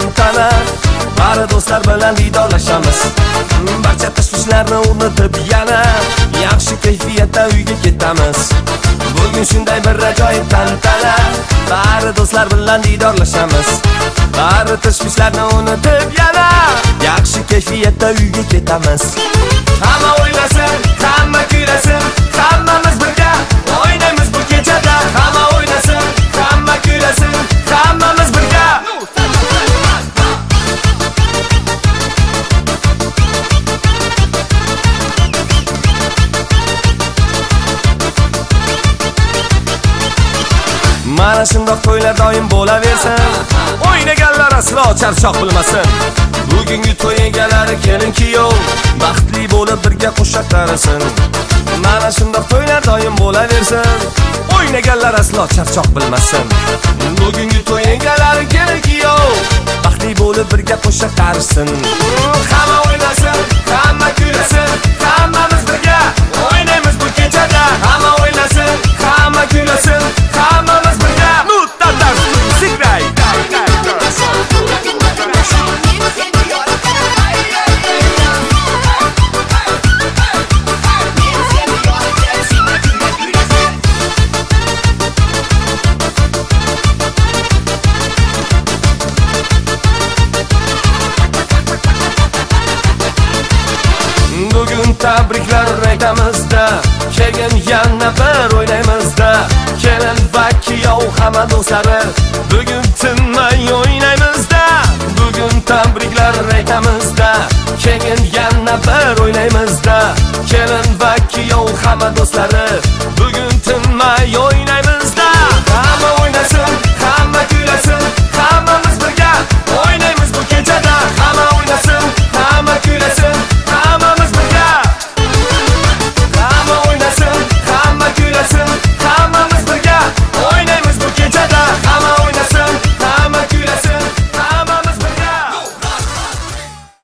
tana bari do'stlar bilan diydorlashamiz. Barcha tashvishlarni unutib yana yaxshi kayfiyatda uyga ketamiz. Bugun shunday bir ajoyib tantana, bari do'stlar bilan diydorlashamiz. Bari tashvishlarni unutib yana yaxshi kayfiyatda uyga ketamiz. Hamma o'ynasin, hamma kuylasin, hammamiz birga o'ynaymiz bu kechada. Hamma o'ynasin, hamma kuylasin, hammamiz birga. Mana shundoq to'ylar doim bo'laversin, o'ynaganlar aslo charchoq bilmasin. Bugungi to'y egalari kelin kuyov baxtli bo'lib birga qo'shiq tarasin. Mana shundoq to'ylar doim bo'laversin, o'ynaganlar aslo charchoq bilmasin. Bugungi to'y egalari kelin kuyov baxtli bo'lib birga qo'shiq tarasin. Hamma o'ynasin, hamma kuylasin, hammamiz birga o'ynaymiz bu kechada. Hamma o'ynasin, hamma kuylasin, hammamiz birga. Muttadar Sigray Bugun tabriklar aytamizda, kelin yana bir o'ynaymizda. Kelin va kuyov hamma do'stlari bugun tinmay o'ynaymizda. Bugun tabriklar aytamizda, kelin yana bir o'ynaymizda. Kelin va kuyov hamma do'stlari bugun tinmay